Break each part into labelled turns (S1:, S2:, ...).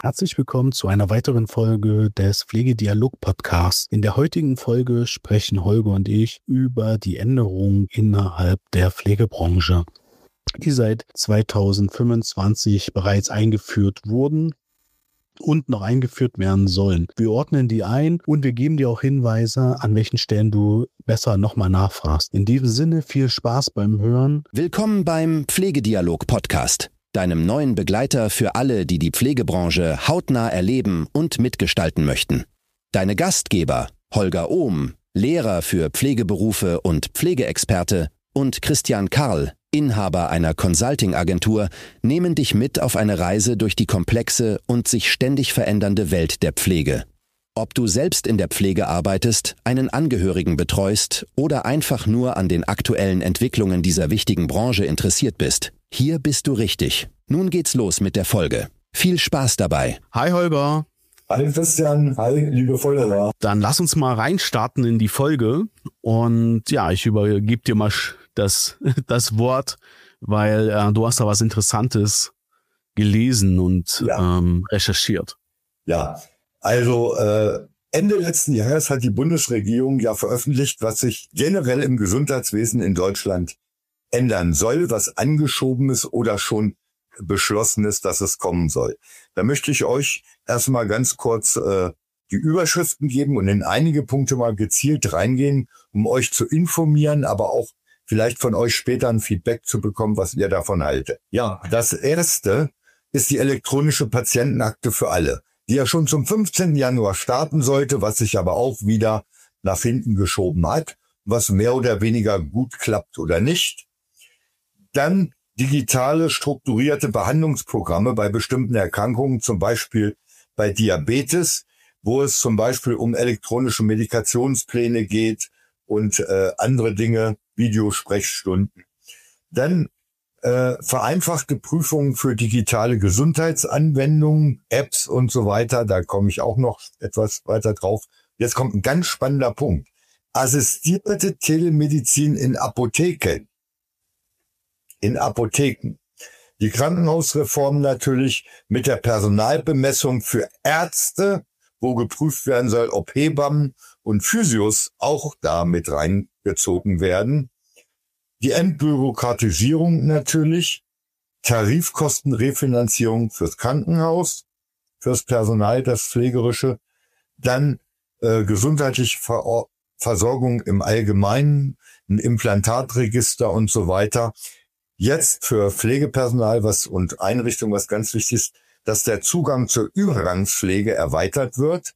S1: Herzlich willkommen zu einer weiteren Folge des Pflegedialog-Podcasts. In der heutigen Folge sprechen Holger und ich über die Änderungen innerhalb der Pflegebranche, die seit 2025 bereits eingeführt wurden und noch eingeführt werden sollen. Wir ordnen die ein und wir geben dir auch Hinweise, an welchen Stellen du besser nochmal nachfragst. In diesem Sinne viel Spaß beim Hören.
S2: Willkommen beim Pflegedialog-Podcast, deinem neuen Begleiter für alle, die die Pflegebranche hautnah erleben und mitgestalten möchten. Deine Gastgeber Holger Ohm, Lehrer für Pflegeberufe und Pflegeexperte, und Christian Karl, Inhaber einer Consulting-Agentur, nehmen dich mit auf eine Reise durch die komplexe und sich ständig verändernde Welt der Pflege. Ob du selbst in der Pflege arbeitest, einen Angehörigen betreust oder einfach nur an den aktuellen Entwicklungen dieser wichtigen Branche interessiert bist, hier bist du richtig. Nun geht's los mit der Folge. Viel Spaß dabei.
S1: Hi Holger.
S3: Hi Christian, hi liebe Follower.
S1: Dann lass uns mal reinstarten in die Folge und ja, ich übergebe dir mal das Wort, weil du hast da was Interessantes gelesen und recherchiert.
S3: Ja, also Ende letzten Jahres hat die Bundesregierung ja veröffentlicht, was sich generell im Gesundheitswesen in Deutschland ändern soll, was angeschoben ist oder schon beschlossen ist, dass es kommen soll. Da möchte ich euch erstmal ganz kurz die Überschriften geben und in einige Punkte mal gezielt reingehen, um euch zu informieren, aber auch vielleicht von euch später ein Feedback zu bekommen, was ihr davon haltet. Ja, das erste ist die elektronische Patientenakte für alle, die ja schon zum 15. Januar starten sollte, was sich aber auch wieder nach hinten geschoben hat, was mehr oder weniger gut klappt oder nicht. Dann digitale, strukturierte Behandlungsprogramme bei bestimmten Erkrankungen, zum Beispiel bei Diabetes, wo es zum Beispiel um elektronische Medikationspläne geht und andere Dinge, Videosprechstunden. Dann vereinfachte Prüfungen für digitale Gesundheitsanwendungen, Apps und so weiter. Da komme ich auch noch etwas weiter drauf. Jetzt kommt ein ganz spannender Punkt. Assistierte Telemedizin in Apotheken. In Apotheken. Die Krankenhausreform natürlich mit der Personalbemessung für Ärzte, wo geprüft werden soll, ob Hebammen und Physios auch da mit reingezogen werden. Die Entbürokratisierung natürlich, Tarifkostenrefinanzierung fürs Krankenhaus, fürs Personal, das Pflegerische, dann gesundheitliche Versorgung im Allgemeinen, ein Implantatregister und so weiter. Jetzt für Pflegepersonal und Einrichtungen, was ganz wichtig ist, dass der Zugang zur Übergangspflege erweitert wird.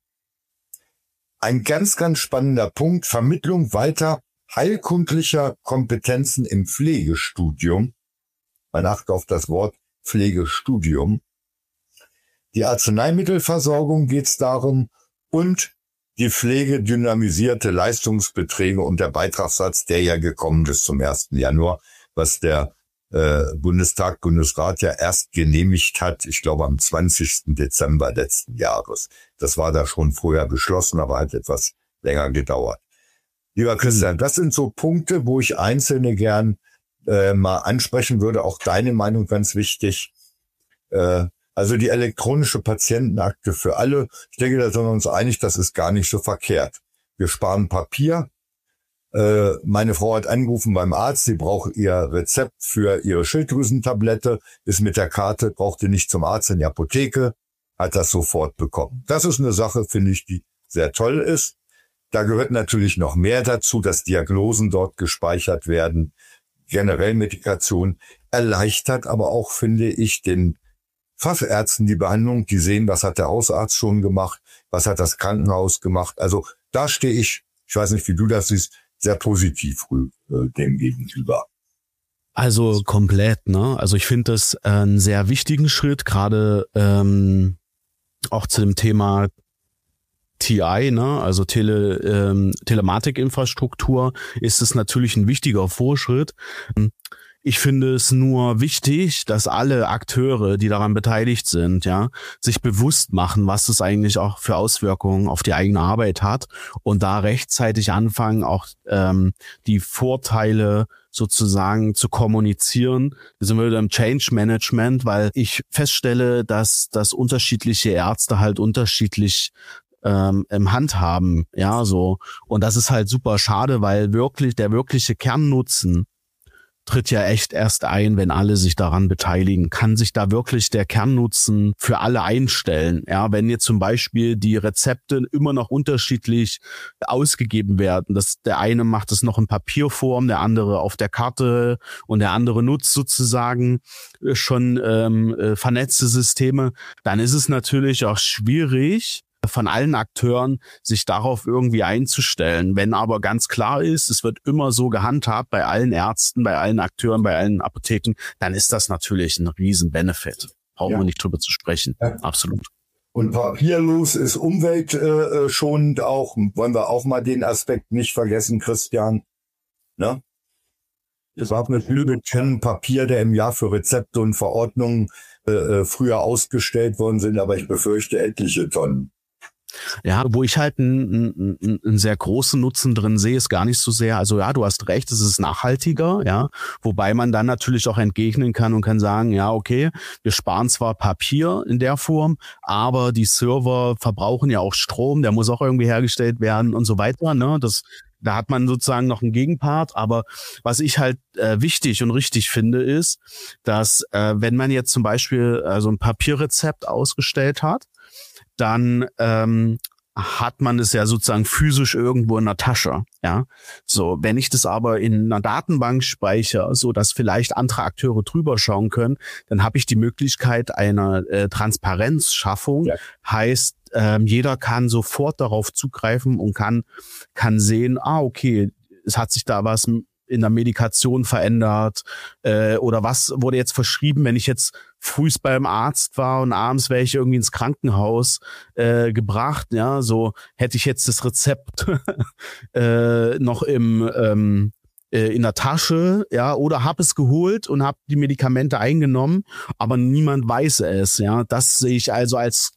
S3: Ein ganz, ganz spannender Punkt, Vermittlung weiter heilkundlicher Kompetenzen im Pflegestudium. Man achtet auf das Wort Pflegestudium. Die Arzneimittelversorgung geht es darum und die pflegedynamisierte Leistungsbeträge und der Beitragssatz, der ja gekommen ist zum 1. Januar, was der Bundesrat ja erst genehmigt hat, ich glaube am 20. Dezember letzten Jahres. Das war da schon vorher beschlossen, aber hat etwas länger gedauert. Lieber Christian, das sind so Punkte, wo ich einzelne gern mal ansprechen würde, auch deine Meinung ganz wichtig. Also die elektronische Patientenakte für alle, ich denke, da sind wir uns einig, das ist gar nicht so verkehrt. Wir sparen Papier. Meine Frau hat angerufen beim Arzt, sie braucht ihr Rezept für ihre Schilddrüsentablette, ist mit der Karte, brauchte nicht zum Arzt in die Apotheke, hat das sofort bekommen. Das ist eine Sache, finde ich, die sehr toll ist. Da gehört natürlich noch mehr dazu, dass Diagnosen dort gespeichert werden, generell Medikation, erleichtert aber auch, finde ich, den Fachärzten die Behandlung, die sehen, was hat der Hausarzt schon gemacht, was hat das Krankenhaus gemacht. Also da stehe ich weiß nicht, wie du das siehst, sehr positiv dem gegenüber.
S1: Also komplett, ne? Also ich finde das einen sehr wichtigen Schritt, gerade auch zu dem Thema TI, ne? Also Telematikinfrastruktur ist es natürlich ein wichtiger Vorschritt. Ich finde es nur wichtig, dass alle Akteure, die daran beteiligt sind, ja, sich bewusst machen, was das eigentlich auch für Auswirkungen auf die eigene Arbeit hat und da rechtzeitig anfangen, auch die Vorteile sozusagen zu kommunizieren. Wir sind wieder im Change Management, weil ich feststelle, dass unterschiedliche Ärzte halt unterschiedlich im Handhaben, ja, so. Und das ist halt super schade, weil der wirkliche Kernnutzen tritt ja echt erst ein, wenn alle sich daran beteiligen. Kann sich da wirklich der Kernnutzen für alle einstellen? Ja, wenn jetzt zum Beispiel die Rezepte immer noch unterschiedlich ausgegeben werden, der eine macht es noch in Papierform, der andere auf der Karte und der andere nutzt sozusagen schon vernetzte Systeme, dann ist es natürlich auch schwierig, von allen Akteuren sich darauf irgendwie einzustellen. Wenn aber ganz klar ist, es wird immer so gehandhabt bei allen Ärzten, bei allen Akteuren, bei allen Apotheken, dann ist das natürlich ein riesen Benefit. Brauchen wir nicht drüber zu sprechen. Ja. Absolut.
S3: Und papierlos ist umweltschonend auch. Wollen wir auch mal den Aspekt nicht vergessen, Christian. Ne? Es war eine Lüge Papier, der im Jahr für Rezepte und Verordnungen früher ausgestellt worden sind, aber ich befürchte etliche Tonnen.
S1: Ja, wo ich halt einen sehr großen Nutzen drin sehe, ist gar nicht so sehr, also ja, du hast recht, es ist nachhaltiger, ja, wobei man dann natürlich auch entgegnen kann und kann sagen, ja, okay, wir sparen zwar Papier in der Form, aber die Server verbrauchen ja auch Strom, der muss auch irgendwie hergestellt werden und so weiter, ne, da hat man sozusagen noch einen Gegenpart, aber was ich halt wichtig und richtig finde, ist, dass wenn man jetzt zum Beispiel so ein Papierrezept ausgestellt hat, dann hat man es ja sozusagen physisch irgendwo in der Tasche, ja. So, wenn ich das aber in einer Datenbank speichere, so dass vielleicht andere Akteure drüber schauen können, dann habe ich die Möglichkeit einer Transparenzschaffung. Ja. Heißt, jeder kann sofort darauf zugreifen und kann sehen, okay, es hat sich da was in der Medikation verändert oder was wurde jetzt verschrieben, wenn ich jetzt frühs beim Arzt war und abends wäre ich irgendwie ins Krankenhaus gebracht, ja, so hätte ich jetzt das Rezept noch in der Tasche, ja, oder habe es geholt und habe die Medikamente eingenommen, aber niemand weiß es, ja, das sehe ich also als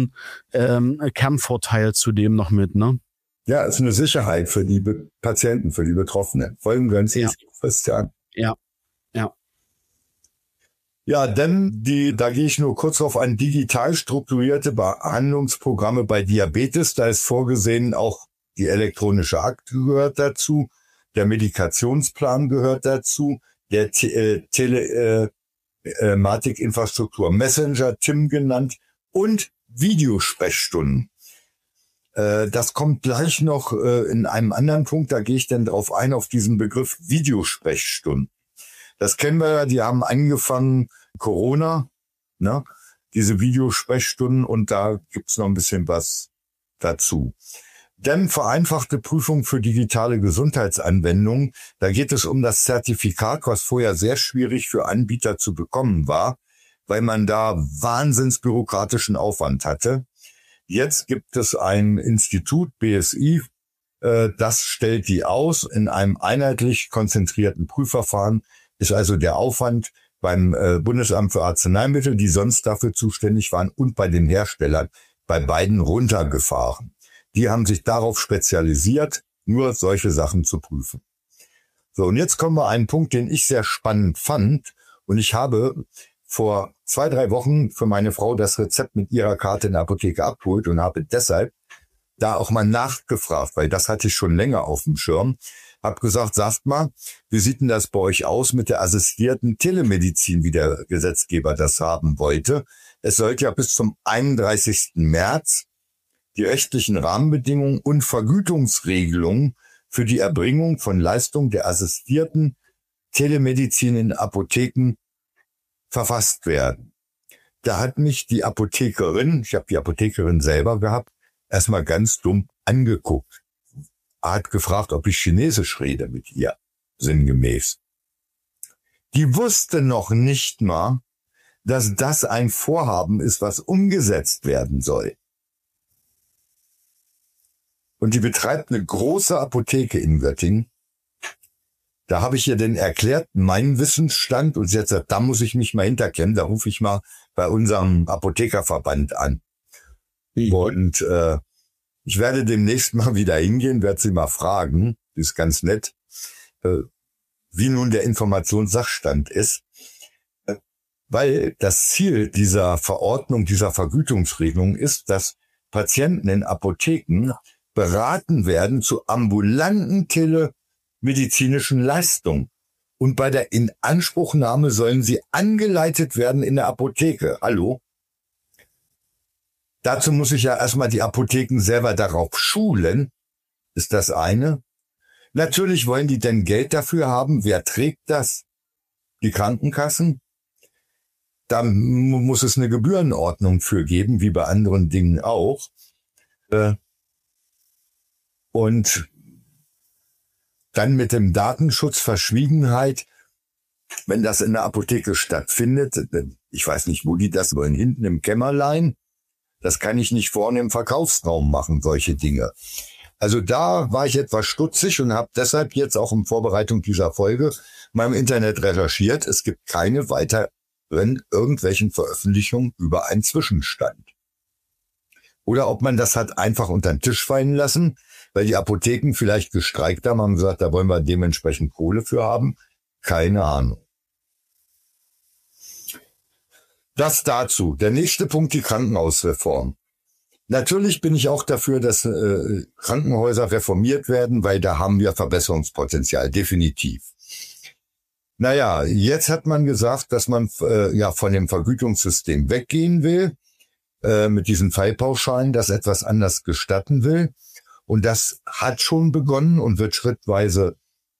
S1: Kernvorteil zudem noch mit, ne?
S3: Ja, es ist eine Sicherheit für die Patienten, für die Betroffenen. Folgen ganz Christian.
S1: Ja, ja.
S3: Ja, denn da gehe ich nur kurz auf ein digital strukturierte Behandlungsprogramme bei Diabetes. Da ist vorgesehen, auch die elektronische Akte gehört dazu, der Medikationsplan gehört dazu, der Telematikinfrastruktur Messenger, TIM genannt, und Videosprechstunden. Das kommt gleich noch in einem anderen Punkt, da gehe ich dann drauf ein, auf diesen Begriff Videosprechstunden. Das kennen wir ja, die haben angefangen, Corona, ne, diese Videosprechstunden, und da gibt's noch ein bisschen was dazu. Dann vereinfachte Prüfung für digitale Gesundheitsanwendungen. Da geht es um das Zertifikat, was vorher sehr schwierig für Anbieter zu bekommen war, weil man da wahnsinnsbürokratischen Aufwand hatte. Jetzt gibt es ein Institut, BSI, das stellt die aus. In einem einheitlich konzentrierten Prüfverfahren ist also der Aufwand beim Bundesamt für Arzneimittel, die sonst dafür zuständig waren, und bei den Herstellern bei beiden runtergefahren. Die haben sich darauf spezialisiert, nur solche Sachen zu prüfen. So, und jetzt kommen wir an einen Punkt, den ich sehr spannend fand. Und ich habe vor 2-3 Wochen für meine Frau das Rezept mit ihrer Karte in der Apotheke abgeholt und habe deshalb da auch mal nachgefragt, weil das hatte ich schon länger auf dem Schirm. Hab gesagt, sagt mal, wie sieht denn das bei euch aus mit der assistierten Telemedizin, wie der Gesetzgeber das haben wollte? Es sollte ja bis zum 31. März die rechtlichen Rahmenbedingungen und Vergütungsregelungen für die Erbringung von Leistungen der assistierten Telemedizin in Apotheken verfasst werden. Da hat mich die Apothekerin, ich habe die Apothekerin selber gehabt, erstmal ganz dumm angeguckt. Hat gefragt, ob ich Chinesisch rede mit ihr, sinngemäß. Die wusste noch nicht mal, dass das ein Vorhaben ist, was umgesetzt werden soll. Und die betreibt eine große Apotheke in Göttingen. Da habe ich ihr denn erklärt, meinen Wissensstand, und sie hat gesagt, da muss ich mich mal hinterklemmen, da rufe ich mal bei unserem Apothekerverband an. Und ich werde demnächst mal wieder hingehen, werde sie mal fragen, die ist ganz nett, wie nun der Informationssachstand ist, weil das Ziel dieser Verordnung, dieser Vergütungsregelung ist, dass Patienten in Apotheken beraten werden zu ambulanten telemedizinischen Leistungen. Und bei der Inanspruchnahme sollen sie angeleitet werden in der Apotheke. Hallo? Dazu muss ich ja erstmal die Apotheken selber darauf schulen. Ist das eine? Natürlich wollen die denn Geld dafür haben. Wer trägt das? Die Krankenkassen? Da muss es eine Gebührenordnung für geben, wie bei anderen Dingen auch. Und dann mit dem Datenschutz, Verschwiegenheit, wenn das in der Apotheke stattfindet, ich weiß nicht, wo die das wollen, hinten im Kämmerlein, das kann ich nicht vorne im Verkaufsraum machen, solche Dinge. Also da war ich etwas stutzig und habe deshalb jetzt auch in Vorbereitung dieser Folge mal im Internet recherchiert. Es gibt keine weiteren irgendwelchen Veröffentlichungen über einen Zwischenstand. Oder ob man das hat einfach unter den Tisch fallen lassen, weil die Apotheken vielleicht gestreikt haben gesagt, da wollen wir dementsprechend Kohle für haben. Keine Ahnung. Das dazu. Der nächste Punkt, die Krankenhausreform. Natürlich bin ich auch dafür, dass Krankenhäuser reformiert werden, weil da haben wir Verbesserungspotenzial, definitiv. Naja, jetzt hat man gesagt, dass man von dem Vergütungssystem weggehen will, mit diesen Fallpauschalen, das etwas anders gestatten will. Und das hat schon begonnen und wird schrittweise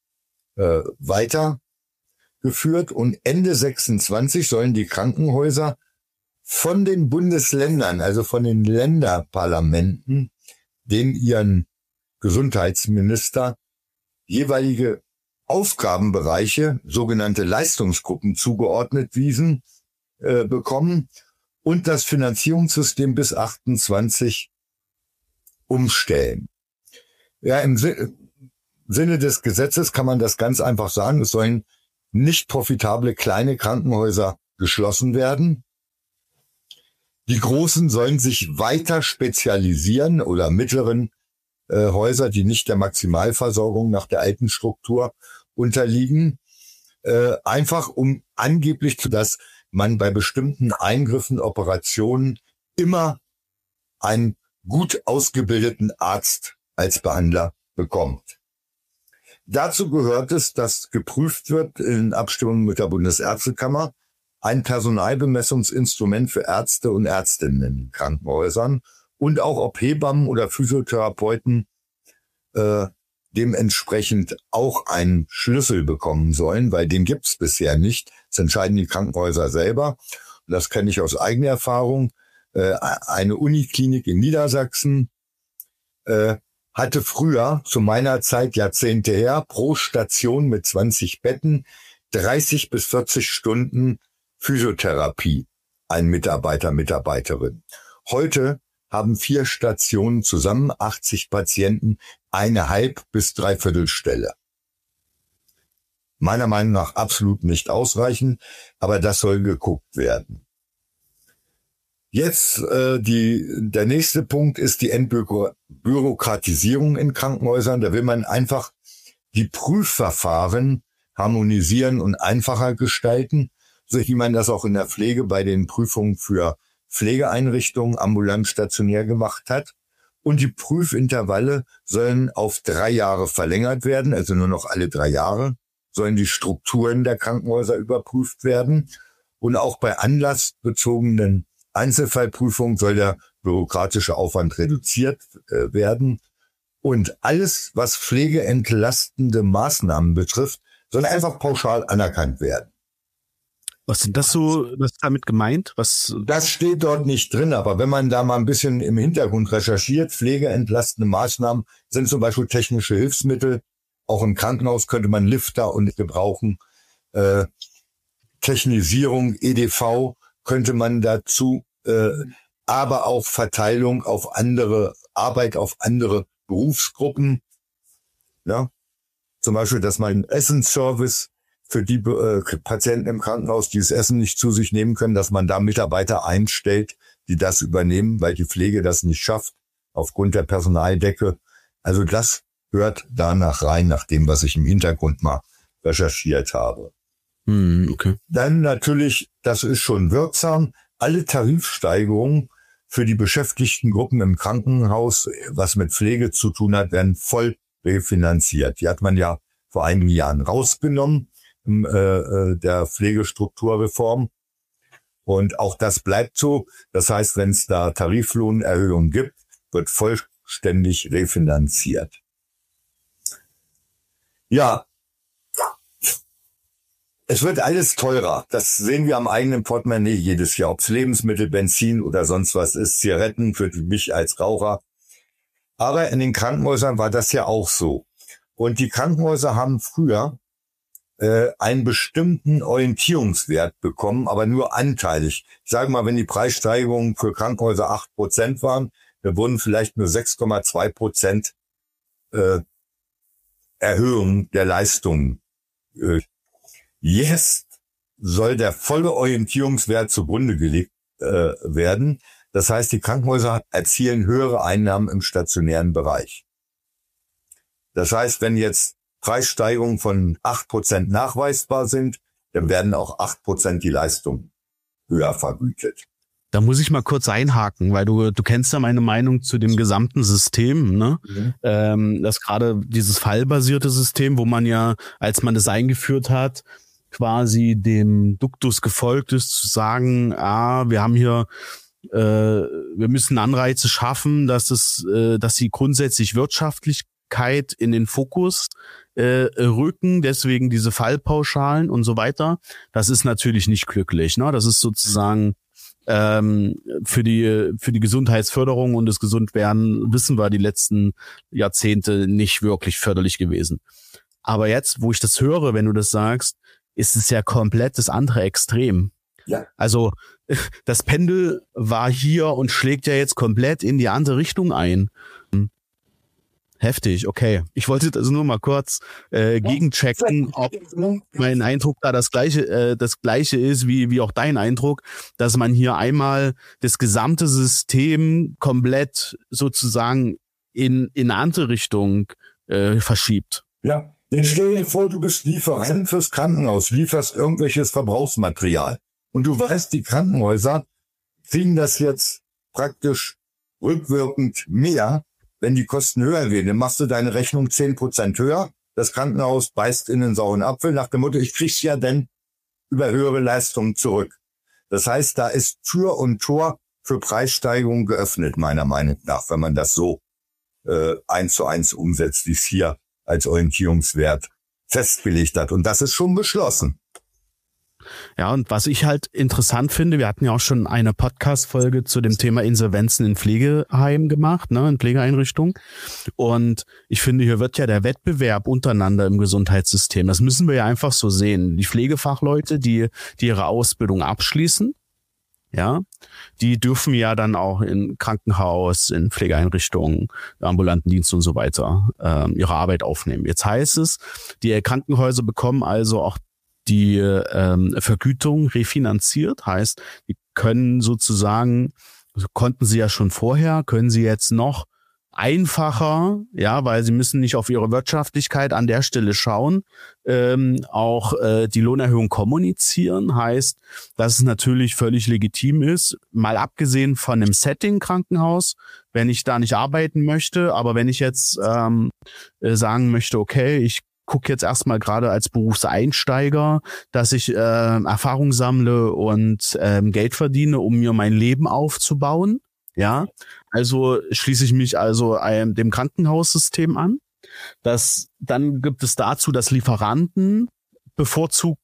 S3: weitergeführt. Und Ende 26 sollen die Krankenhäuser von den Bundesländern, also von den Länderparlamenten, den ihren Gesundheitsminister jeweilige Aufgabenbereiche, sogenannte Leistungsgruppen zugeordnet bekommen und das Finanzierungssystem bis 28 umstellen. Ja, im Sinne des Gesetzes kann man das ganz einfach sagen, es sollen nicht profitable kleine Krankenhäuser geschlossen werden. Die großen sollen sich weiter spezialisieren oder mittleren Häuser, die nicht der Maximalversorgung nach der alten Struktur unterliegen, einfach um angeblich dass man bei bestimmten Eingriffen, Operationen immer einen gut ausgebildeten Arzt als Behandler bekommt. Dazu gehört es, dass geprüft wird in Abstimmung mit der Bundesärztekammer ein Personalbemessungsinstrument für Ärzte und Ärztinnen in Krankenhäusern und auch ob Hebammen oder Physiotherapeuten dementsprechend auch einen Schlüssel bekommen sollen, weil den gibt's bisher nicht. Das entscheiden die Krankenhäuser selber. Und das kenne ich aus eigener Erfahrung. Eine Uniklinik in Niedersachsen hatte früher, zu meiner Zeit, Jahrzehnte her, pro Station mit 20 Betten 30 bis 40 Stunden Physiotherapie, ein Mitarbeiter, Mitarbeiterin. Heute haben 4 Stationen zusammen 80 Patienten, eine Halb- bis Dreiviertelstelle. Meiner Meinung nach absolut nicht ausreichend, aber das soll geguckt werden. Jetzt der nächste Punkt ist die Entbürokratisierung in Krankenhäusern. Da will man einfach die Prüfverfahren harmonisieren und einfacher gestalten, so wie man das auch in der Pflege bei den Prüfungen für Pflegeeinrichtungen ambulant stationär gemacht hat. Und die Prüfintervalle sollen auf 3 Jahre verlängert werden, also nur noch alle 3 Jahre sollen die Strukturen der Krankenhäuser überprüft werden. Und auch bei anlassbezogenen Einzelfallprüfungen soll der bürokratische Aufwand reduziert werden. Und alles, was pflegeentlastende Maßnahmen betrifft, soll einfach pauschal anerkannt werden.
S1: Was sind das so, was ist damit gemeint?
S3: Das steht dort nicht drin, aber wenn man da mal ein bisschen im Hintergrund recherchiert, pflegeentlastende Maßnahmen sind zum Beispiel technische Hilfsmittel. Auch im Krankenhaus könnte man Lifter und gebrauchen. Technisierung, EDV könnte man dazu, aber auch Verteilung auf andere, Arbeit auf andere Berufsgruppen. Ja? Zum Beispiel, dass man einen Essensservice für die Patienten im Krankenhaus, die das Essen nicht zu sich nehmen können, dass man da Mitarbeiter einstellt, die das übernehmen, weil die Pflege das nicht schafft, aufgrund der Personaldecke. Also das hört danach rein, nach dem, was ich im Hintergrund mal recherchiert habe.
S1: Okay.
S3: Dann natürlich, das ist schon wirksam, alle Tarifsteigerungen für die Beschäftigtengruppen im Krankenhaus, was mit Pflege zu tun hat, werden voll refinanziert. Die hat man ja vor einigen Jahren rausgenommen, der Pflegestrukturreform. Und auch das bleibt so. Das heißt, wenn es da Tariflohnerhöhungen gibt, wird vollständig refinanziert. Ja, es wird alles teurer. Das sehen wir am eigenen Portemonnaie jedes Jahr. Ob es Lebensmittel, Benzin oder sonst was ist, Zigaretten für mich als Raucher. Aber in den Krankenhäusern war das ja auch so. Und die Krankenhäuser haben früher einen bestimmten Orientierungswert bekommen, aber nur anteilig. Ich sage mal, wenn die Preissteigerungen für Krankenhäuser 8% waren, da wurden vielleicht nur 6,2% Erhöhung der Leistungen. Jetzt soll der volle Orientierungswert zugrunde gelegt werden. Das heißt, die Krankenhäuser erzielen höhere Einnahmen im stationären Bereich. Das heißt, wenn jetzt Preissteigerungen von 8% nachweisbar sind, dann werden auch 8% die Leistung höher vergütet.
S1: Da muss ich mal kurz einhaken, weil du kennst ja meine Meinung zu dem gesamten System, ne? Das gerade dieses fallbasierte System, wo man ja, als man das eingeführt hat, quasi dem Duktus gefolgt ist, zu sagen, wir haben hier, wir müssen Anreize schaffen, dass sie grundsätzlich Wirtschaftlichkeit in den Fokus rücken, deswegen diese Fallpauschalen und so weiter. Das ist natürlich nicht glücklich, ne? Das ist sozusagen für die Gesundheitsförderung und das Gesundwerden, wissen wir, die letzten Jahrzehnte nicht wirklich förderlich gewesen. Aber jetzt, wo ich das höre, wenn du das sagst, ist es ja komplett das andere Extrem.
S3: Ja.
S1: Also das Pendel war hier und schlägt ja jetzt komplett in die andere Richtung ein. Heftig, okay. Ich wollte das nur mal kurz gegenchecken, ob mein Eindruck da das gleiche ist wie auch dein Eindruck, dass man hier einmal das gesamte System komplett sozusagen in eine andere Richtung verschiebt.
S3: Ja, dann stell dir vor, du bist Lieferant fürs Krankenhaus, lieferst irgendwelches Verbrauchsmaterial. Und du weißt, die Krankenhäuser kriegen das jetzt praktisch rückwirkend mehr, wenn die Kosten höher werden. Dann machst du deine Rechnung 10% höher. Das Krankenhaus beißt in den sauren Apfel nach dem Motto, ich krieg's ja denn über höhere Leistungen zurück. Das heißt, da ist Tür und Tor für Preissteigerungen geöffnet, meiner Meinung nach, wenn man das so 1:1 umsetzt, wie es hier als Orientierungswert festgelegt hat. Und das ist schon beschlossen.
S1: Ja, und was ich halt interessant finde, wir hatten ja auch schon eine Podcast-Folge zu dem Thema Insolvenzen in Pflegeheimen gemacht, ne, in Pflegeeinrichtungen. Und ich finde, hier wird ja der Wettbewerb untereinander im Gesundheitssystem, das müssen wir ja einfach so sehen. Die Pflegefachleute, die ihre Ausbildung abschließen, ja, die dürfen ja dann auch in Krankenhaus, in Pflegeeinrichtungen, ambulanten Dienst und so weiter ihre Arbeit aufnehmen. Jetzt heißt es, die Krankenhäuser bekommen also auch die Vergütung refinanziert, heißt, die können sozusagen, konnten sie ja schon vorher, können sie jetzt noch einfacher, ja, weil sie müssen nicht auf ihre Wirtschaftlichkeit an der Stelle schauen, auch die Lohnerhöhung kommunizieren, heißt, dass es natürlich völlig legitim ist, mal abgesehen von einem Setting-Krankenhaus, wenn ich da nicht arbeiten möchte, aber wenn ich jetzt sagen möchte, okay, ich gucke jetzt erstmal gerade als Berufseinsteiger, dass ich Erfahrung sammle und Geld verdiene, um mir mein Leben aufzubauen. Ja, also schließe ich mich also dem Krankenhaussystem an. Dann gibt es dazu, dass Lieferanten bevorzugt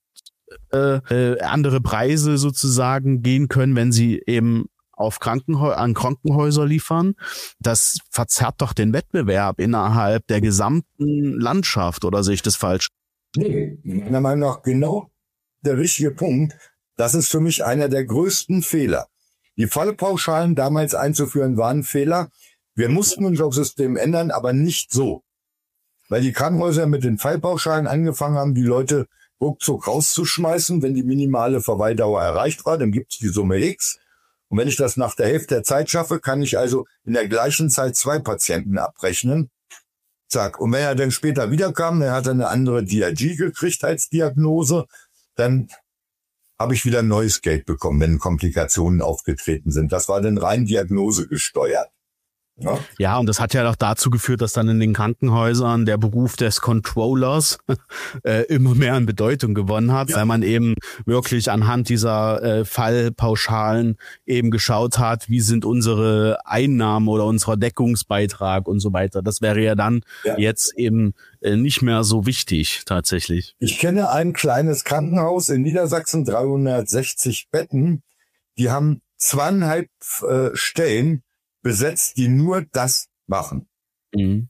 S1: andere Preise sozusagen gehen können, wenn sie eben an Krankenhäuser liefern. Das verzerrt doch den Wettbewerb innerhalb der gesamten Landschaft, oder sehe ich das falsch?
S3: Nee, meiner Meinung nach genau der richtige Punkt. Das ist für mich einer der größten Fehler. Die Fallpauschalen damals einzuführen waren ein Fehler. Wir mussten unser System ändern, aber nicht so. Weil die Krankenhäuser mit den Fallpauschalen angefangen haben, die Leute ruckzuck rauszuschmeißen. Wenn die minimale Verweildauer erreicht war, dann gibt es die Summe X. Und wenn ich das nach der Hälfte der Zeit schaffe, kann ich also in der gleichen Zeit 2 Patienten abrechnen. Zack. Und wenn er dann später wiederkam, dann hat er eine andere DRG gekriegt als Diagnose, dann habe ich wieder neues Geld bekommen, wenn Komplikationen aufgetreten sind. Das war dann rein diagnosegesteuert.
S1: Ja, und das hat ja auch dazu geführt, dass dann in den Krankenhäusern der Beruf des Controllers immer mehr an Bedeutung gewonnen hat, weil man eben wirklich anhand dieser Fallpauschalen eben geschaut hat, wie sind unsere Einnahmen oder unser Deckungsbeitrag und so weiter. Das wäre ja dann jetzt eben nicht mehr so wichtig tatsächlich.
S3: Ich kenne ein kleines Krankenhaus in Niedersachsen, 360 Betten. Die haben 2,5 Stellen besetzt, die nur das machen. Mhm.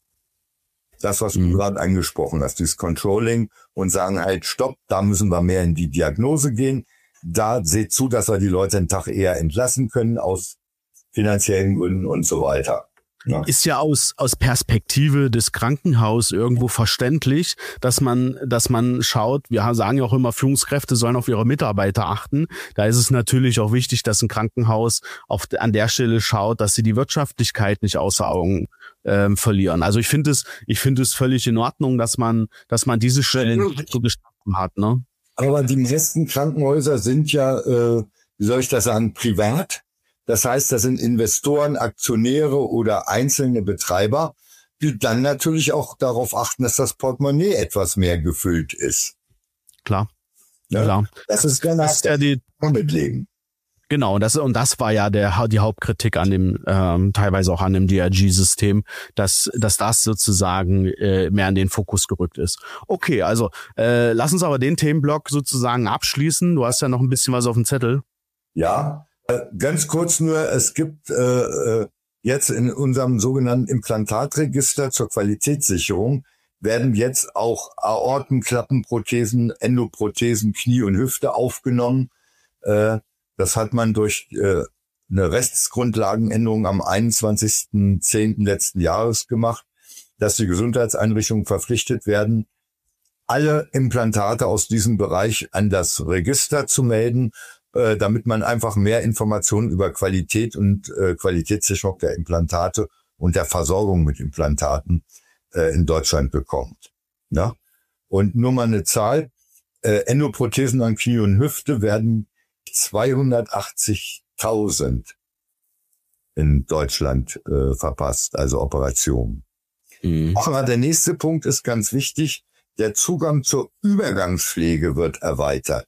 S3: Das, was du gerade angesprochen hast, dieses Controlling und sagen halt, stopp, da müssen wir mehr in die Diagnose gehen. Da seht zu, dass wir die Leute einen Tag eher entlassen können aus finanziellen Gründen und so weiter. Ja.
S1: Ist ja aus Perspektive des Krankenhauses irgendwo verständlich, dass man schaut, wir sagen ja auch immer, Führungskräfte sollen auf ihre Mitarbeiter achten. Da ist es natürlich auch wichtig, dass ein Krankenhaus an der Stelle schaut, dass sie die Wirtschaftlichkeit nicht außer Augen verlieren. Also ich finde es völlig in Ordnung, dass man diese Stellen so geschaffen hat, ne?
S3: Aber die meisten Krankenhäuser sind ja, wie soll ich das sagen, privat. Das heißt, das sind Investoren, Aktionäre oder einzelne Betreiber, die dann natürlich auch darauf achten, dass das Portemonnaie etwas mehr gefüllt ist.
S1: Klar.
S3: Ja?
S1: Klar.
S3: Das ist ja die mitleben.
S1: Genau, und das war ja die Hauptkritik an dem, teilweise auch an dem DRG-System, dass das sozusagen mehr in den Fokus gerückt ist. Okay, also lass uns aber den Themenblock sozusagen abschließen. Du hast ja noch ein bisschen was auf dem Zettel.
S3: Ja. Ganz kurz nur, es gibt jetzt in unserem sogenannten Implantatregister zur Qualitätssicherung werden jetzt auch Aortenklappenprothesen, Endoprothesen, Knie und Hüfte aufgenommen. Das hat man durch eine Rechtsgrundlagenänderung am 21.10. letzten Jahres gemacht, dass die Gesundheitseinrichtungen verpflichtet werden, alle Implantate aus diesem Bereich an das Register zu melden, damit man einfach mehr Informationen über Qualität und Qualitätssicherung der Implantate und der Versorgung mit Implantaten in Deutschland bekommt. Ja? Und nur mal eine Zahl, Endoprothesen an Knie und Hüfte werden 280.000 in Deutschland verpasst, also Operationen. Aber der nächste Punkt ist ganz wichtig, der Zugang zur Übergangspflege wird erweitert.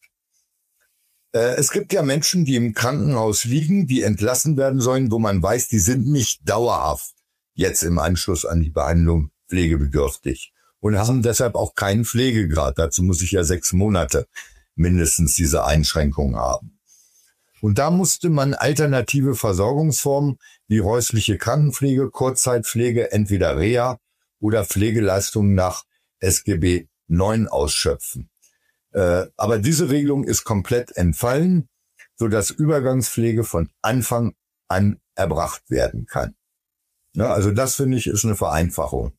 S3: Es gibt ja Menschen, die im Krankenhaus liegen, die entlassen werden sollen, wo man weiß, die sind nicht dauerhaft jetzt im Anschluss an die Behandlung pflegebedürftig und haben deshalb auch keinen Pflegegrad. Dazu muss ich ja 6 Monate mindestens diese Einschränkung haben. Und da musste man alternative Versorgungsformen wie häusliche Krankenpflege, Kurzzeitpflege, entweder Reha oder Pflegeleistungen nach SGB IX ausschöpfen. Aber diese Regelung ist komplett entfallen, sodass Übergangspflege von Anfang an erbracht werden kann. Ja, also das, finde ich, ist eine Vereinfachung.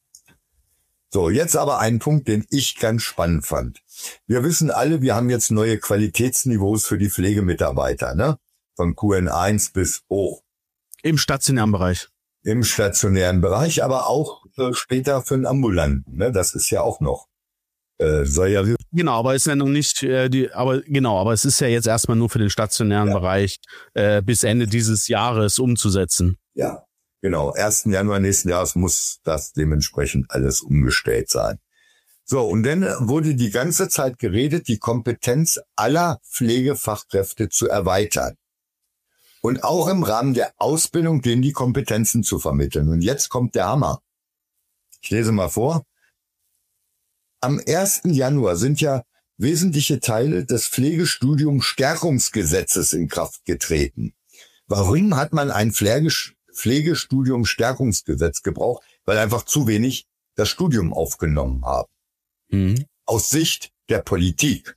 S3: So, jetzt aber ein Punkt, den ich ganz spannend fand. Wir wissen alle, wir haben jetzt neue Qualitätsniveaus für die Pflegemitarbeiter, ne? Von QN1 bis hoch.
S1: Im stationären Bereich.
S3: Im stationären Bereich, aber auch später für den Ambulanten, ne? Das ist ja auch noch. Soll ja
S1: genau, aber ist ja noch nicht aber es ist ja jetzt erstmal nur für den stationären Bereich bis Ende dieses Jahres umzusetzen.
S3: Ja, genau. 1. Januar nächsten Jahres muss das dementsprechend alles umgestellt sein. So, und dann wurde die ganze Zeit geredet, die Kompetenz aller Pflegefachkräfte zu erweitern. Und auch im Rahmen der Ausbildung denen die Kompetenzen zu vermitteln. Und jetzt kommt der Hammer. Ich lese mal vor. Am 1. Januar sind ja wesentliche Teile des Pflegestudium-Stärkungsgesetzes in Kraft getreten. Warum hat man ein Pflegestudium-Stärkungsgesetz gebraucht? Weil einfach zu wenig das Studium aufgenommen haben. Aus Sicht der Politik.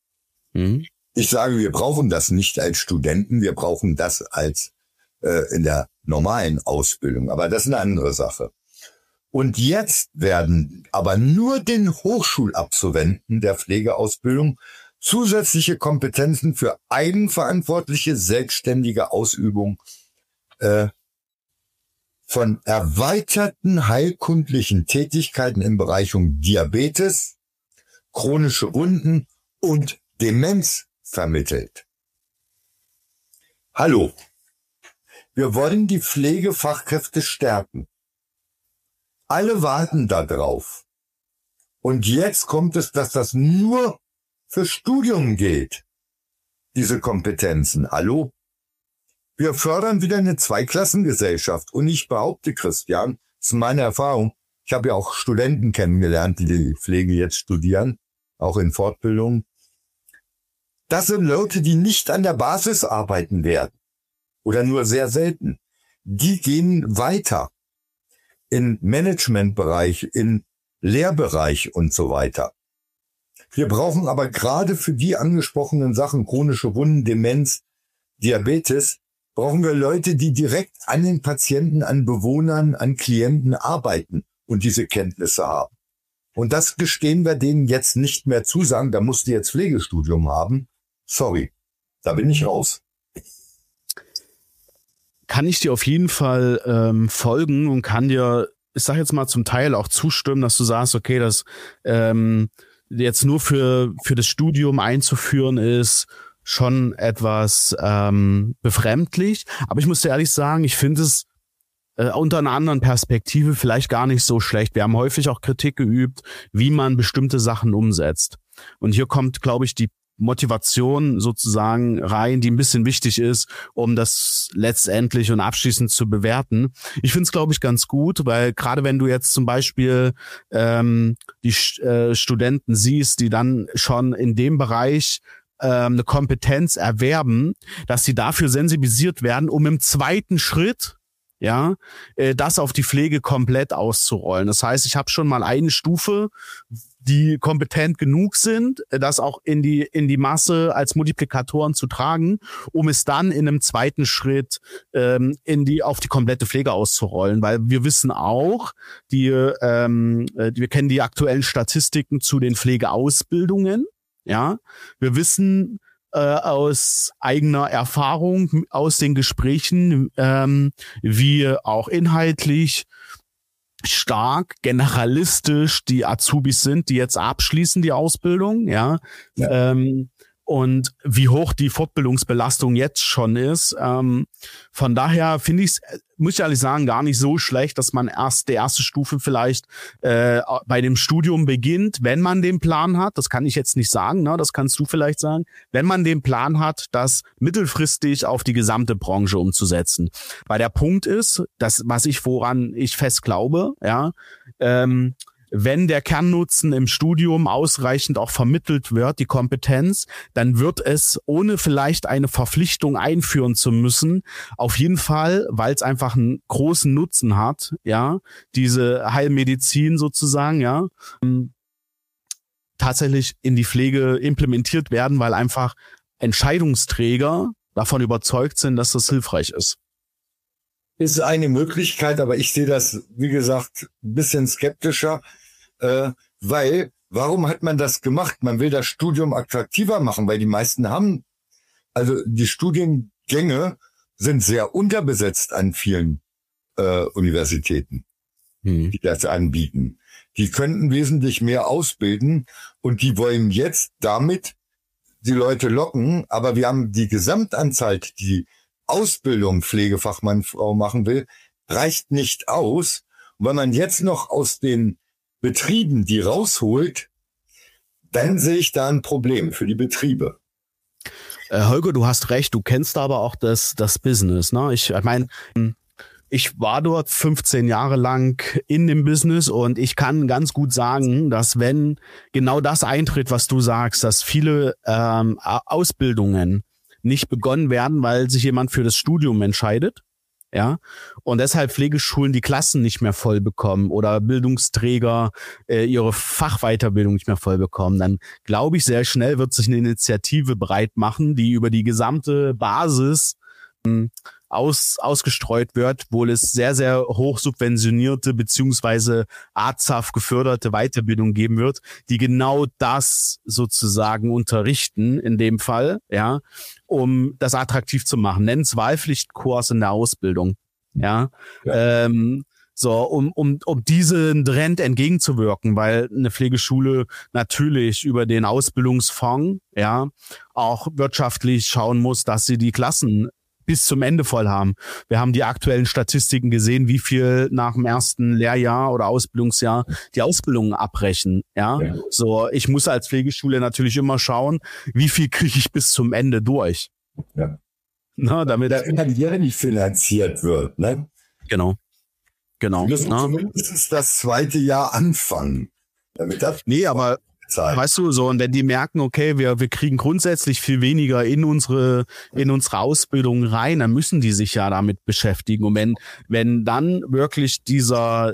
S3: Ich sage, wir brauchen das nicht als Studenten, wir brauchen das als in der normalen Ausbildung. Aber das ist eine andere Sache. Und jetzt werden aber nur den Hochschulabsolventen der Pflegeausbildung zusätzliche Kompetenzen für eigenverantwortliche, selbstständige Ausübung von erweiterten heilkundlichen Tätigkeiten im Bereich Diabetes, chronische Wunden und Demenz vermittelt. Hallo, wir wollen die Pflegefachkräfte stärken. Alle warten da drauf. Und jetzt kommt es, dass das nur für Studium gilt, diese Kompetenzen. Hallo? Wir fördern wieder eine Zweiklassengesellschaft. Und ich behaupte, Christian, das ist meine Erfahrung, ich habe ja auch Studenten kennengelernt, die die Pflege jetzt studieren, auch in Fortbildung. Das sind Leute, die nicht an der Basis arbeiten werden oder nur sehr selten. Die gehen weiter in Managementbereich, in Lehrbereich und so weiter. Wir brauchen aber gerade für die angesprochenen Sachen, chronische Wunden, Demenz, Diabetes, brauchen wir Leute, die direkt an den Patienten, an Bewohnern, an Klienten arbeiten und diese Kenntnisse haben. Und das gestehen wir denen jetzt nicht mehr zu, sagen, da musst du jetzt Pflegestudium haben. Sorry, da bin ich raus.
S1: Kann ich dir auf jeden Fall folgen und kann dir, ich sag jetzt mal zum Teil auch zustimmen, dass du sagst, okay, das jetzt nur für das Studium einzuführen ist schon etwas befremdlich. Aber ich muss dir ehrlich sagen, ich finde es unter einer anderen Perspektive vielleicht gar nicht so schlecht. Wir haben häufig auch Kritik geübt, wie man bestimmte Sachen umsetzt. Und hier kommt, glaube ich, die Motivation sozusagen rein, die ein bisschen wichtig ist, um das letztendlich und abschließend zu bewerten. Ich finde es, glaube ich, ganz gut, weil gerade wenn du jetzt zum Beispiel die Studenten siehst, die dann schon in dem Bereich eine Kompetenz erwerben, dass sie dafür sensibilisiert werden, um im zweiten Schritt das auf die Pflege komplett auszurollen. Das heißt, ich habe schon mal eine Stufe, die kompetent genug sind, das auch in die Masse als Multiplikatoren zu tragen, um es dann in einem zweiten Schritt auf die komplette Pflege auszurollen. Weil wir wissen auch, wir kennen die aktuellen Statistiken zu den Pflegeausbildungen. Ja, wir wissen aus eigener Erfahrung, aus den Gesprächen, wie auch inhaltlich stark generalistisch die Azubis sind, die jetzt abschließen die Ausbildung, ja. Und wie hoch die Fortbildungsbelastung jetzt schon ist. Von daher finde ich es, muss ich ehrlich sagen, gar nicht so schlecht, dass man die erste Stufe vielleicht bei dem Studium beginnt, wenn man den Plan hat. Das kann ich jetzt nicht sagen, ne? Das kannst du vielleicht sagen. Wenn man den Plan hat, das mittelfristig auf die gesamte Branche umzusetzen. Weil der Punkt ist, woran ich fest glaube, ja, wenn der Kernnutzen im Studium ausreichend auch vermittelt wird, die Kompetenz, dann wird es, ohne vielleicht eine Verpflichtung einführen zu müssen, auf jeden Fall, weil es einfach einen großen Nutzen hat, ja, diese Heilmedizin sozusagen, ja, tatsächlich in die Pflege implementiert werden, weil einfach Entscheidungsträger davon überzeugt sind, dass das hilfreich ist.
S3: Ist eine Möglichkeit, aber ich sehe das, wie gesagt, ein bisschen skeptischer, weil, warum hat man das gemacht? Man will das Studium attraktiver machen, weil die meisten die Studiengänge sind sehr unterbesetzt an vielen Universitäten, die das anbieten. Die könnten wesentlich mehr ausbilden und die wollen jetzt damit die Leute locken, aber wir haben die Gesamtanzahl, die Ausbildung Pflegefachmann, Frau machen will, reicht nicht aus. Und wenn man jetzt noch aus den Betrieben die rausholt, dann sehe ich da ein Problem für die Betriebe.
S1: Holger, du hast recht, du kennst aber auch das Business, ne? Ich meine, ich war dort 15 Jahre lang in dem Business und ich kann ganz gut sagen, dass wenn genau das eintritt, was du sagst, dass viele Ausbildungen nicht begonnen werden, weil sich jemand für das Studium entscheidet, ja, und deshalb Pflegeschulen die Klassen nicht mehr voll bekommen oder Bildungsträger ihre Fachweiterbildung nicht mehr voll bekommen, dann glaube ich, sehr schnell wird sich eine Initiative breit machen, die über die gesamte Basis ausgestreut wird, wo es sehr, sehr hoch subventionierte beziehungsweise AZAF geförderte Weiterbildung geben wird, die genau das sozusagen unterrichten in dem Fall, ja, um das attraktiv zu machen. Nennen es Wahlpflichtkurs in der Ausbildung. Ja. Um diesen Trend entgegenzuwirken, weil eine Pflegeschule natürlich über den Ausbildungsfonds, ja, auch wirtschaftlich schauen muss, dass sie die Klassen bis zum Ende voll haben. Wir haben die aktuellen Statistiken gesehen, wie viel nach dem ersten Lehrjahr oder Ausbildungsjahr die Ausbildungen abbrechen, ja. So, ich muss als Pflegeschule natürlich immer schauen, wie viel kriege ich bis zum Ende durch.
S3: Ja.
S1: Na, damit
S3: der Karriere nicht finanziert wird, ne?
S1: Genau.
S3: Wir müssen zumindest das zweite Jahr anfangen. Damit das
S1: aber weißt du, so, und wenn die merken, okay, wir kriegen grundsätzlich viel weniger in unsere Ausbildung rein, dann müssen die sich ja damit beschäftigen. Und wenn dann wirklich dieser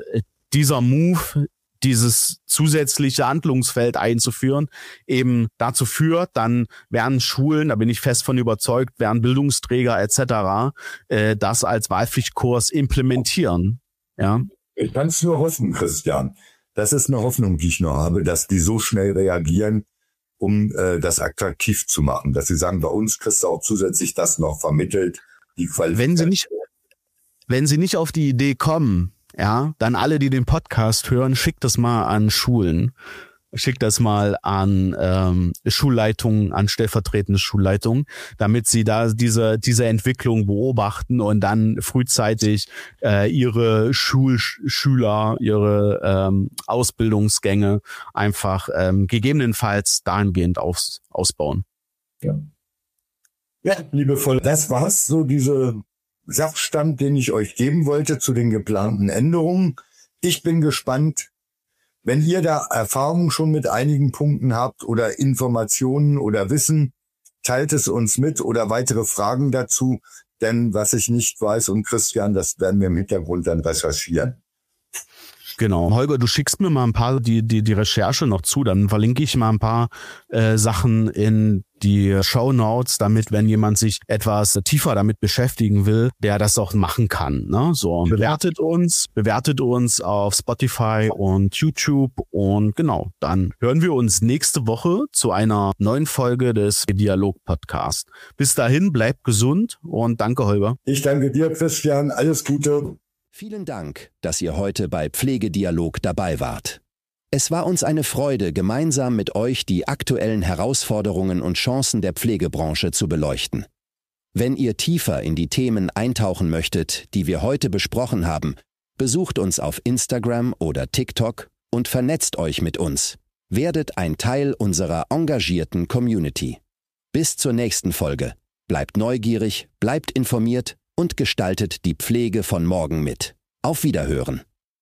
S1: Move, dieses zusätzliche Handlungsfeld einzuführen, eben dazu führt, dann werden Schulen, da bin ich fest von überzeugt, werden Bildungsträger etc. Das als Wahlpflichtkurs implementieren. Ja.
S3: Ich kann es nur hoffen, Christian. Das ist eine Hoffnung, die ich noch habe, dass die so schnell reagieren, um das attraktiv zu machen. Dass sie sagen, bei uns kriegst du auch zusätzlich das noch vermittelt, die Qualifikation.
S1: Wenn sie nicht auf die Idee kommen, ja, dann alle, die den Podcast hören, schickt das mal an Schulen. Schickt das mal an Schulleitungen, an stellvertretende Schulleitungen, damit sie da diese Entwicklung beobachten und dann frühzeitig ihre Schüler, ihre Ausbildungsgänge einfach gegebenenfalls dahingehend ausbauen.
S3: Ja, liebevoll, das war's, so diese Sachstand, den ich euch geben wollte zu den geplanten Änderungen. Ich bin gespannt, wenn ihr da Erfahrung schon mit einigen Punkten habt oder Informationen oder Wissen, teilt es uns mit oder weitere Fragen dazu. Denn was ich nicht weiß, und Christian, das werden wir im Hintergrund dann recherchieren.
S1: Genau. Holger, du schickst mir mal ein paar die Recherche noch zu, dann verlinke ich mal ein paar Sachen in die Shownotes, damit, wenn jemand sich etwas tiefer damit beschäftigen will, der das auch machen kann. Ne? So, bewertet uns auf Spotify und YouTube und genau, dann hören wir uns nächste Woche zu einer neuen Folge des Dialog-Podcast. Bis dahin, bleibt gesund und danke, Holger.
S3: Ich danke dir, Christian. Alles Gute.
S2: Vielen Dank, dass ihr heute bei Pflegedialog dabei wart. Es war uns eine Freude, gemeinsam mit euch die aktuellen Herausforderungen und Chancen der Pflegebranche zu beleuchten. Wenn ihr tiefer in die Themen eintauchen möchtet, die wir heute besprochen haben, besucht uns auf Instagram oder TikTok und vernetzt euch mit uns. Werdet ein Teil unserer engagierten Community. Bis zur nächsten Folge. Bleibt neugierig, bleibt informiert und gestaltet die Pflege von morgen mit. Auf Wiederhören.